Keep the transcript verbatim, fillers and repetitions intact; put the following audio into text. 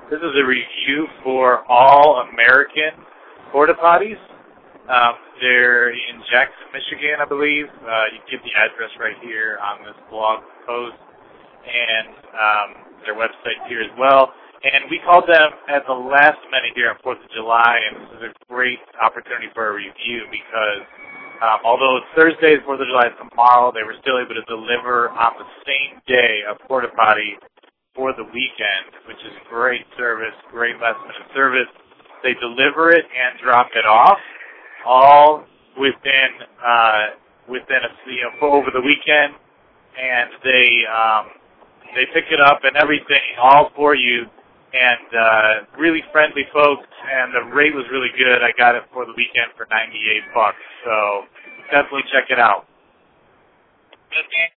This is a review for All American Porta Potties. Um, they're in Jackson, Michigan, I believe. Uh, you can get the address right here on this blog post, and um, their website here as well. And we called them at the last minute here on fourth of July, and this is a great opportunity for a review because um, although it's Thursday, fourth of July is tomorrow, they were still able to deliver on the same day a Porta Potty for the weekend, which is great service, great last-minute service. They deliver it and drop it off, all within uh, within a, you know, over the weekend, and they um, they pick it up and everything, all for you, and uh, really friendly folks, and the rate was really good. I got it for the weekend for ninety-eight bucks, so definitely check it out. Okay.